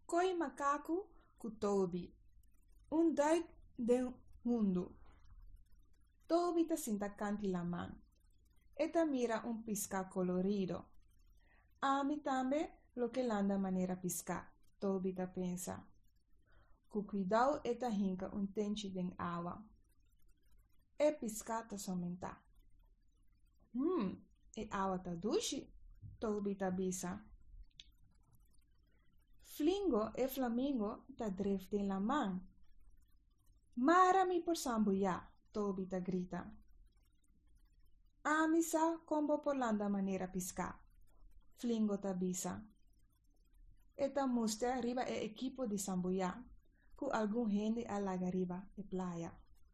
Koi macaco ku Toby. Duik den mundo. Toby ta sinta canti la man. Eta mira pisca colorido. Ami tambe lo que landa manera pisca. Toby ta pensa. Ku cuidado eta hinka tenchi den awa. E pisca ta somenta. E awa ta dushi. Toby ta bisa. Flingo e Flamingo ta dref den la man. Mara mi por sambuya, Toby ta grita. Amisa combo por landa manera pisca. Flingo ta bisa. Eta muste arriba e equipo di sambuya, cu algum gente alaga riba e playa.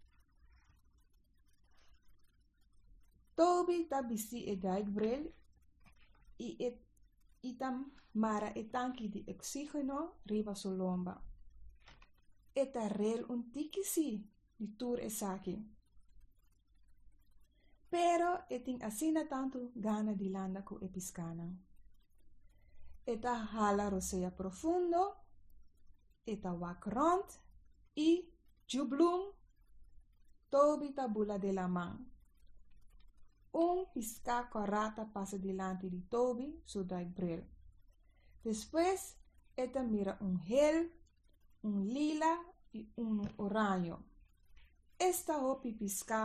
Toby ta bisi e duikbril itam mara e tanki di oxígeno riba solomba. Eta rel tiki si di tour e saki. Pero eting asina tanto gana di landa ku e piscana. Eta hala rosea profundo. Eta wak rond. I jublum. Toby tabula de la man. Pisca corrata passa delante de Toby, su duikbril. Después, eta mira gel, lila e oranjo. Esta hopi pisca.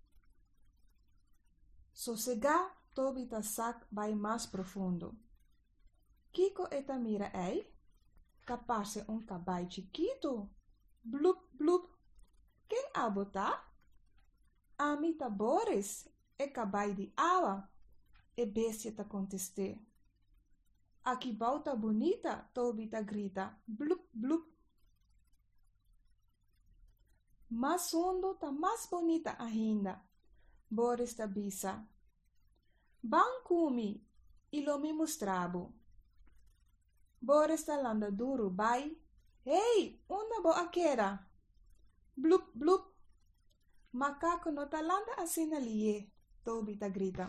Sossega, Toby ta sac vai mais profundo. Kiko eta mira ei. Capaz cabai chiquito. Blup, blup. Quem abota? Amita Boris. E cabai de awa. E bestia ta conteste. Aqui bauta bonita, Toby ta grita. Blup, blup. Mas fundo ta mais bonita ainda. Boris ta bisa. Bancumi, ilo me mostrabo. Boris ta landa duro bai. Hey, onda bo aquera. Blup, blup. Macaco no ta landa asina liye. Toby ta grita.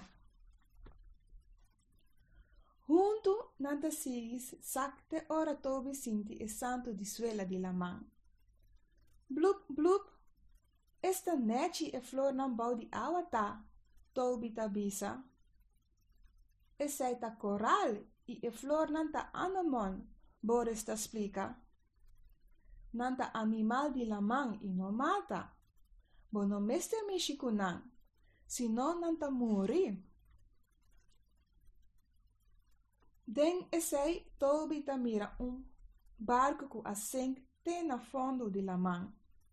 Junto nanta sigis sakte ora Toby sinti e santo di suela di la man. Blup, blup. Esta neti e flor nan bau di awa ta. Toby ta bisa. E sei ta coral e flor nanta anemon. Boris ta explica. Nanta animal di la man e no mata. Bono meste mexikunan. Sino nanta muri. Den e sei Toby ta mira barco cu assente na fondo di la man.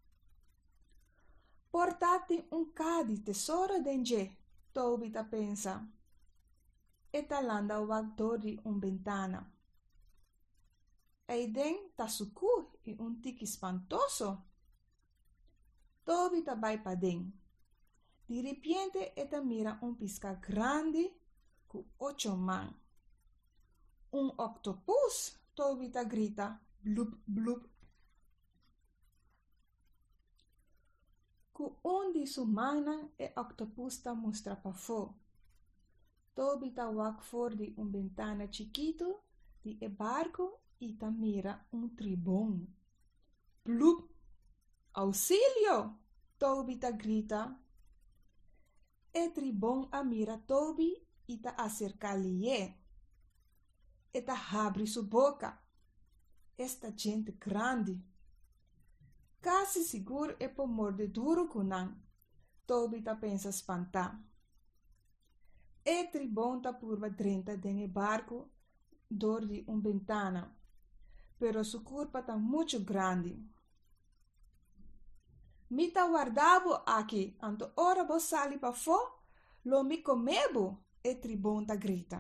Portate ca di tesoro denje, Toby ta pensa. E ta landa wak di ventana. E den ta suku e tiki spantoso. Toby ta bai pa den. Di repente eta mira pisca grande cu 8 man. Octopus, Toby ta grita. Blup, blup. Cu di sumana e octopus ta mostra pa fo. Toby ta wak for di ventana chiquito di e barco e ta mira tribon. Blup. Auxilio, Toby ta grita. E tribon a mira Toby e ta acerca-lhe. E ta abre su boca. Esta gente grande. Quase seguro e po morde duro kunan. Toby ta pensa espantar. E tribon ta purva drenta dene barco dor di ventana. Pero su curpa ta muito grande. Mi ta guardavo aqui, anto ora bo sali pa fo, lo mi comebo, e tribon ta grita.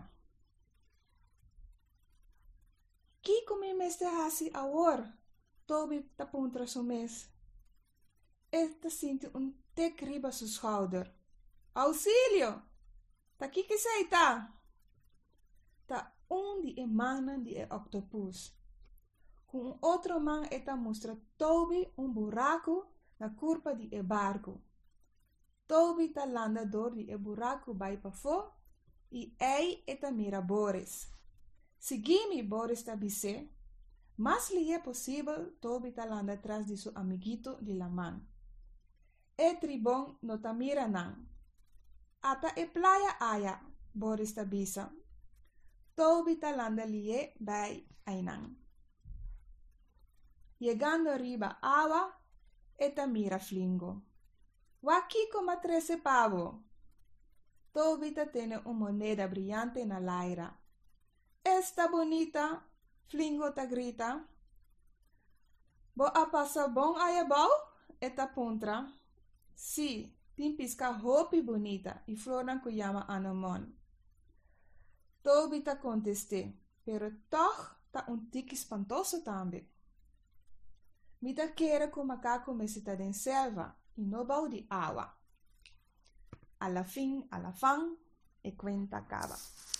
Ki come meste hasi awor, Toby ta puntra su mes. E ta sinti tek riba su schouder. Auxilio! Ta kiki sei ta? Ta di e manan di e octopus. Con outro man e ta mostra Toby buraco na curva di e barco. Toby ta landa dor di e buraco bai pa fo e ei e ta mira Boris. Seguimi, Boris ta bise. Mas lhe é possível, Toby talanda atrás de seu amiguito de la man. E tribon no tamira nan. Ata e playa aya, Boris tabisa. Toby talanda lhe bei ainan. Llegando arriba agua, e tamira flingo. Wakiko matrese pavo. Toby tiene una moneda brillante na l'aira. Esta bonita, flingo ta grita. Bo a passa bom ayabau? Eta puntra. Si, tin pisca hopi bonita, e floran kuyama anomon. Toby ta conteste, pero toch ta un tic espantoso tambe. Mita quera com macaco mesita den selva, e no bau di agua. Alla fin, alla fan, e cuenta acaba.